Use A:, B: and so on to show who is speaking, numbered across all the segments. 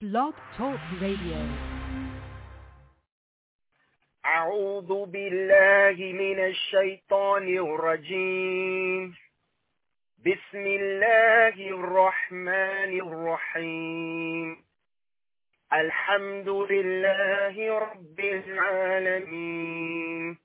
A: Blog Talk Radio.
B: أعوذ بالله من الشيطان الرجيم. بسم الله الرحمن الرحيم. الحمد لله رب العالمين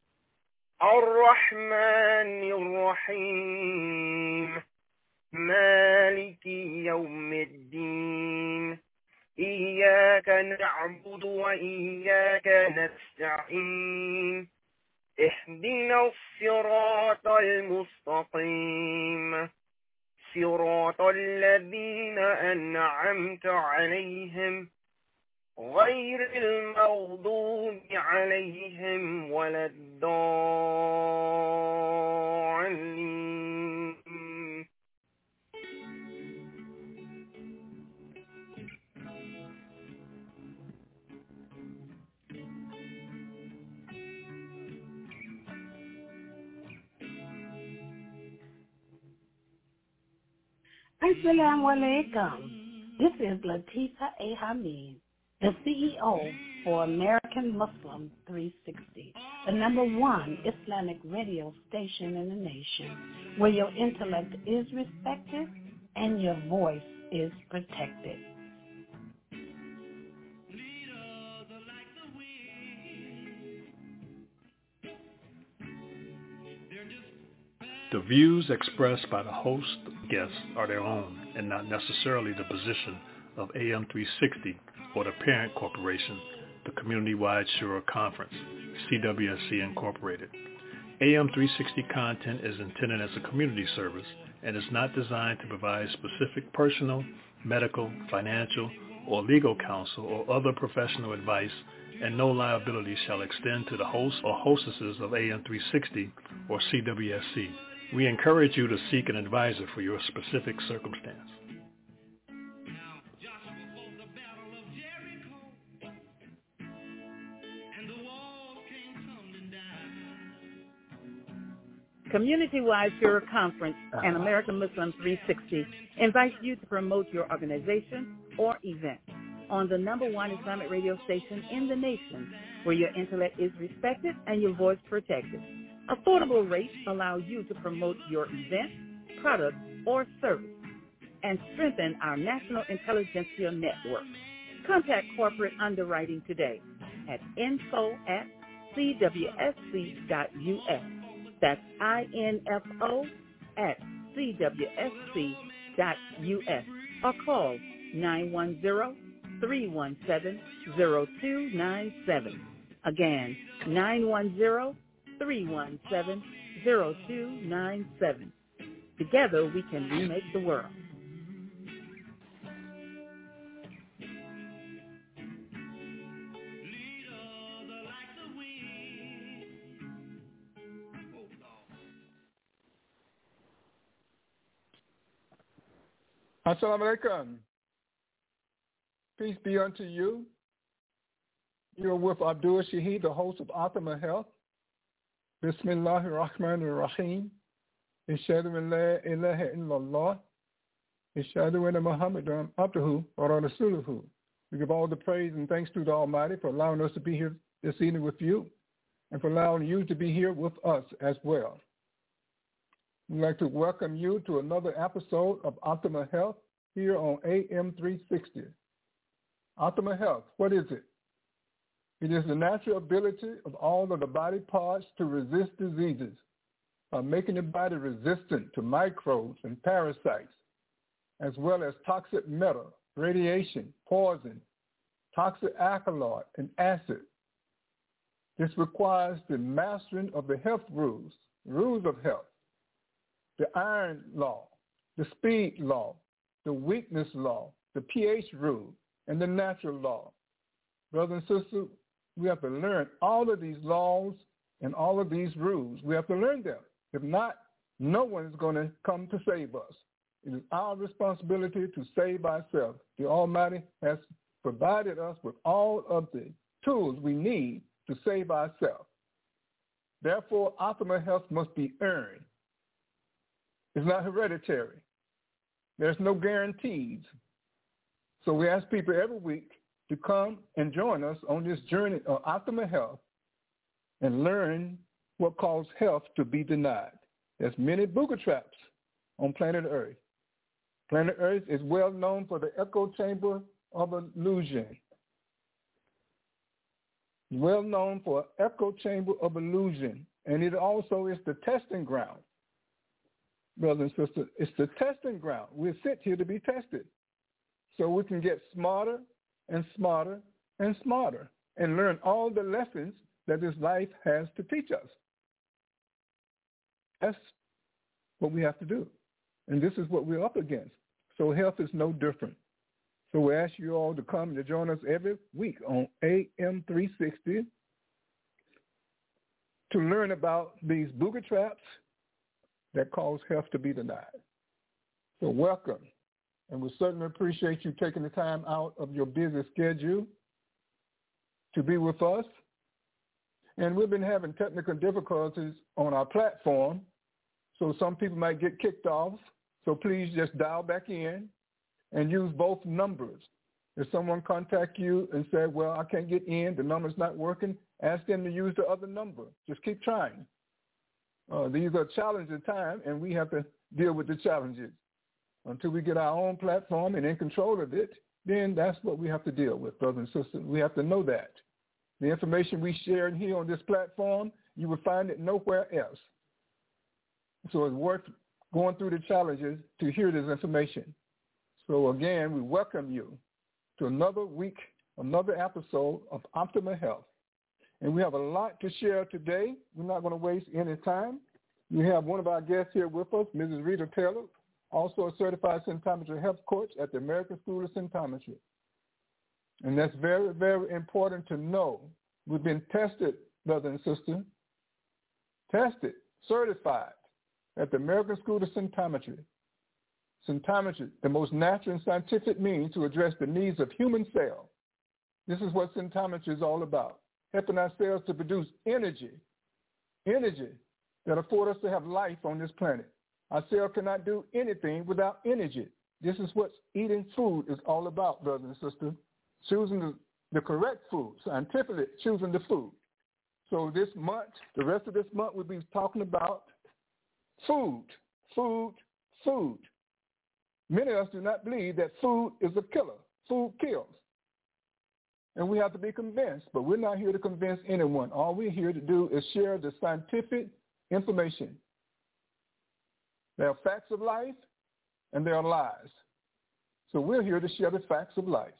B: الرحمن الرحيم مالك يوم الدين إياك نعبد وإياك نستعين اهدنا الصراط المستقيم صراط الذين أنعمت عليهم غير المغضوب عليهم ولا الضالين.
C: Assalamu alaikum. This is Latifa A. Hamid, the CEO for American Muslim 360, the #1 Islamic radio station in the nation, where your intellect is respected and your voice is protected.
D: The views expressed by the host guests are their own and not necessarily the position of AM 360 or the parent corporation, the Community-Wide Shura Conference, CWSC Incorporated. AM 360 content is intended as a community service and is not designed to provide specific personal, medical, financial, or legal counsel or other professional advice, and no liability shall extend to the hosts or hostesses of AM 360 or CWSC. We encourage you to seek an advisor for your specific circumstance.
E: Community-Wide Shura Conference and American Muslim 360 invites you to promote your organization or event on the #1 Islamic radio station in the nation, where your intellect is respected and your voice protected. Affordable rates allow you to promote your event, product, or service and strengthen our national intelligentsia network. Contact corporate underwriting today at info@cwsc.us. That's info@cwsc.us, or call 910-317-0297. Again, 910-317-0297. Together we can remake the world.
F: Assalamu alaikum. Peace be unto you. You're with Abdul Shaheed, the host of Optima Health. Bismillahir Rahmanir Rahim. Ishadu an la ilaha illallah. Ishadu anna Muhammadan abduhu wa rasuluhu. We give all the praise and thanks to the Almighty for allowing us to be here this evening with you and for allowing you to be here with us as well. We'd like to welcome you to another episode of Optima Health here on AM 360. Optima Health, what is it? It is the natural ability of all of the body parts to resist diseases by making the body resistant to microbes and parasites, as well as toxic metal, radiation, poison, toxic alkaloid, and acid. This requires the mastering of the health rules of health, the iron law, the speed law, the weakness law, the pH rule, and the natural law. Brothers and sisters, we have to learn all of these laws and all of these rules. We have to learn them. If not, no one is going to come to save us. It is our responsibility to save ourselves. The Almighty has provided us with all of the tools we need to save ourselves. Therefore, optimal health must be earned. It's not hereditary. There's no guarantees. So we ask people every week to come and join us on this journey of optimal health and learn what caused health to be denied. There's many booger traps on planet Earth. Planet Earth is well known for the echo chamber of illusion. Well known for echo chamber of illusion. And it also is the testing ground. Brothers and sisters, it's the testing ground. We're sent here to be tested. So we can get smarter and smarter and smarter and learn all the lessons that this life has to teach us. That's what we have to do. And this is what we're up against. So health is no different. So we ask you all to come to join us every week on AM 360 to learn about these booger traps that cause health to be denied. So welcome. And we certainly appreciate you taking the time out of your busy schedule to be with us. And we've been having technical difficulties on our platform, so some people might get kicked off. So please just dial back in and use both numbers. If someone contact you and say, well, I can't get in, the number's not working, ask them to use the other number. Just keep trying. These are challenging times, and we have to deal with the challenges. Until we get our own platform and in control of it, then that's what we have to deal with, brothers and sisters. We have to know that. The information we share here on this platform, you will find it nowhere else. So it's worth going through the challenges to hear this information. So again, we welcome you to another week, another episode of Optimal Health. And we have a lot to share today. We're not going to waste any time. We have one of our guests here with us, Mrs. Rita Taylor, also a certified symptometry health coach at the American School of Symptometry. And that's very, very important to know. We've been tested, brother and sister, tested, certified at the American School of Symptometry. Symptometry, the most natural and scientific means to address the needs of human cells. This is what symptometry is all about, helping our cells to produce energy that afford us to have life on this planet. Our cell cannot do anything without energy. This is what eating food is all about, brothers and sisters. Choosing the correct food, scientifically choosing the food. So this month, the rest of this month, we'll be talking about food. Many of us do not believe that food is a killer. Food kills. And we have to be convinced, but we're not here to convince anyone. All we're here to do is share the scientific information. There are facts of life and there are lies. So we're here to share the facts of life.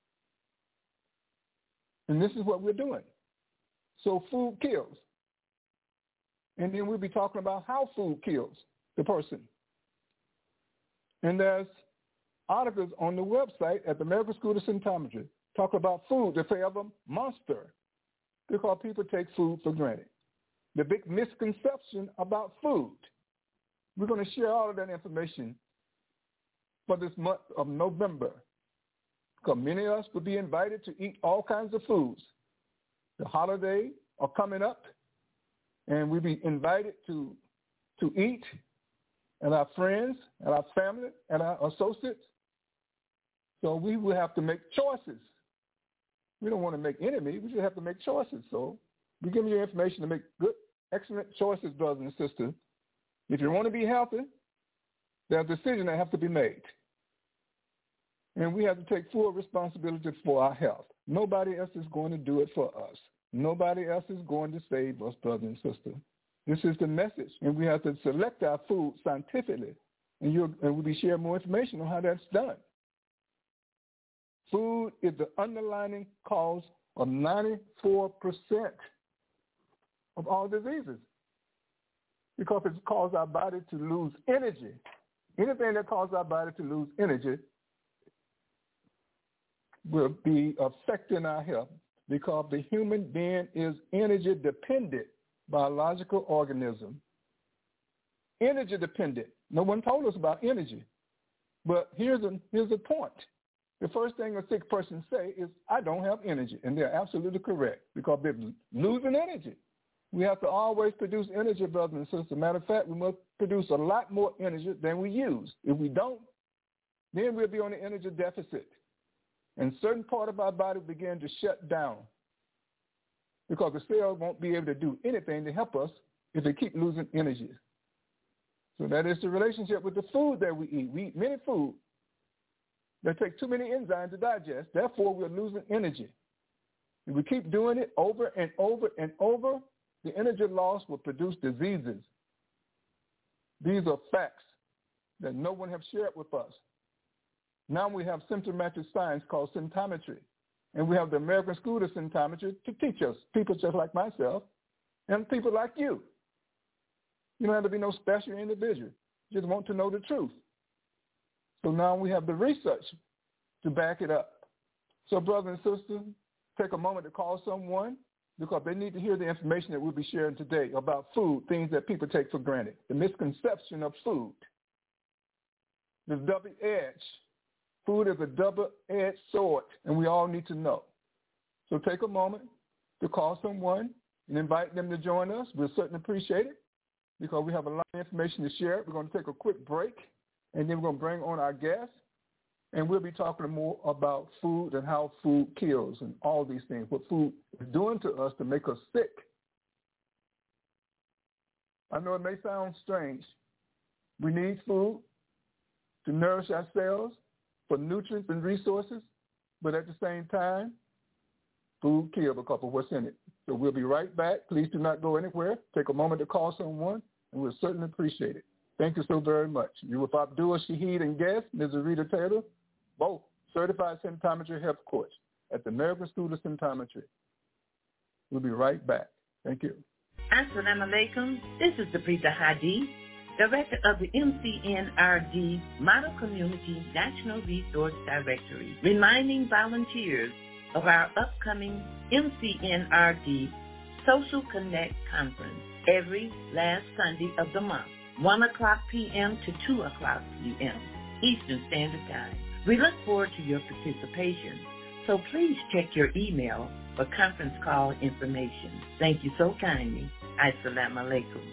F: And this is what we're doing. So food kills. And then we'll be talking about how food kills the person. And there's articles on the website at the American School of Symptometry talk about food, the forever monster, because people take food for granted. The big misconception about food. We're going to share all of that information for this month of November, because many of us will be invited to eat all kinds of foods. The holidays are coming up, and we'll be invited to eat, and our friends, and our family, and our associates. So we will have to make choices. We don't want to make enemies. We just have to make choices. So we give you information to make good, excellent choices, brothers and sisters. If you want to be healthy, there's decisions that have to be made. And we have to take full responsibility for our health. Nobody else is going to do it for us. Nobody else is going to save us, brothers and sisters. This is the message. And we have to select our food scientifically. And we'll be sharing more information on how that's done. Food is the underlying cause of 94% of all diseases, because it causes our body to lose energy. Anything that causes our body to lose energy will be affecting our health, because the human being is energy dependent biological organism. Energy dependent. No one told us about energy. But here's a point. The first thing a sick person say is, I don't have energy. And they're absolutely correct, because they're losing energy. We have to always produce energy, brothers and sisters. Matter of fact, we must produce a lot more energy than we use. If we don't, then we'll be on an energy deficit. and certain part of our body begin to shut down because the cells won't be able to do anything to help us if they keep losing energy. So that is the relationship with the food that we eat. We eat many food that take too many enzymes to digest. Therefore, we're losing energy. If we keep doing it over and over and over, the energy loss will produce diseases. These are facts that no one has shared with us. Now we have symptomatic science called symptometry, and we have the American School of Symptometry to teach us, people just like myself and people like you. You don't have to be no special individual. You just want to know the truth. So now we have the research to back it up. So brothers and sisters, take a moment to call someone because they need to hear the information that we'll be sharing today about food, things that people take for granted, the misconception of food, the double edge. Food is a double-edged sword, and we all need to know. So take a moment to call someone and invite them to join us. We'll certainly appreciate it because we have a lot of information to share. We're going to take a quick break, and then we're going to bring on our guests, and we'll be talking more about food and how food kills and all these things, what food is doing to us to make us sick. I know it may sound strange. We need food to nourish ourselves, for nutrients and resources, but at the same time, food kills because of what's in it. So we'll be right back. Please do not go anywhere. Take a moment to call someone, and we'll certainly appreciate it. Thank you so very much. You're with Abdul Shaheed and guest, Ms. Rita Taylor, both certified symptometry health coach at the American School of Symptometry. We'll be right back. Thank you.
G: Assalamu alaikum. This is the Prita Hadi, Director of the MCNRD Model Community National Resource Directory, reminding volunteers of our upcoming MCNRD Social Connect Conference every last Sunday of the month, 1 o'clock p.m. to 2 o'clock p.m. Eastern Standard Time. We look forward to your participation, so please check your email for conference call information. Thank you so kindly. Assalamu alaikum.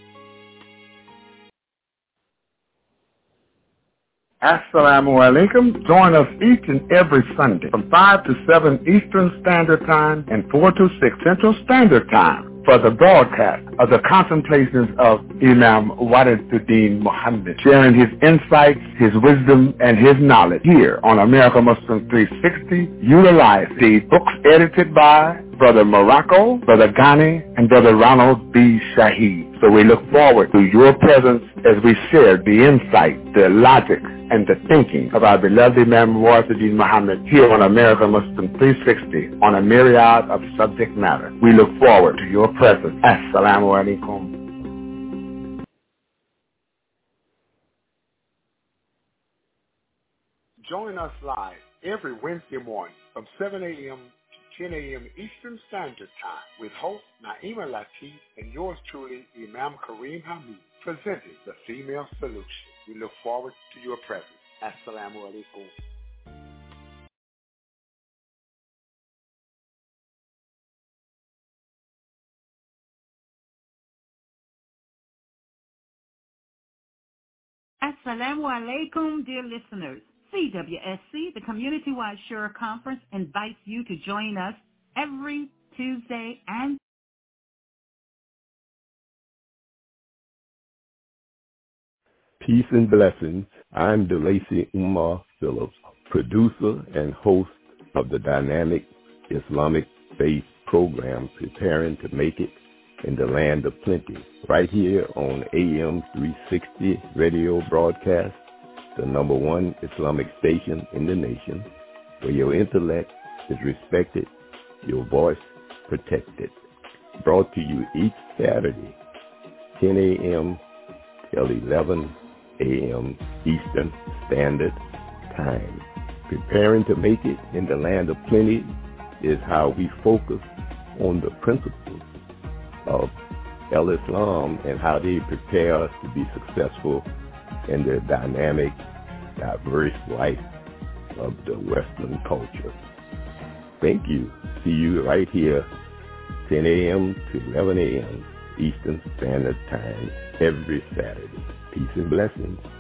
H: Assalamu alaikum. Join us each and every Sunday from 5 to 7 Eastern Standard Time and 4 to 6 Central Standard Time for the broadcast of the contemplations of Imam Waliduddin Muhammad, sharing his insights, his wisdom, and his knowledge here on America Muslim 360. Utilize the books edited by Brother Morocco, Brother Ghani, and Brother Ronald B. Shaheed. So we look forward to your presence as we share the insight, the logic, and the thinking of our beloved Imam Waliduddin Muhammad here on America Muslim 360 on a myriad of subject matter. We look forward to your presence. Assalamu alaikum.
I: Join us live every Wednesday morning from 7 a.m. to 10 a.m. Eastern Standard Time with host Naima Latif and yours truly, Imam Kareem Hamid, presenting The Female Solution. We look forward to your presence. Assalamu alaikum.
E: Assalamu alaikum, dear listeners. CWSC, the Community-Wide Shura Conference, invites you to join us every Tuesday and
J: Peace and blessings. I'm DeLacy Umar Phillips, producer and host of the dynamic Islamic faith program, Preparing to Make It in the Land of Plenty, right here on AM 360 radio broadcast, the number one Islamic station in the nation, where your intellect is respected, your voice protected. Brought to you each Saturday, 10 a.m. till 11 a.m. Eastern Standard Time. Preparing to make it in the land of plenty is how we focus on the principles of Islam and how they prepare us to be successful in the dynamic, diverse life of the Western culture. Thank you. See you right here, 10 a.m. to 11 a.m. Eastern Standard Time every Saturday. Peace and blessings.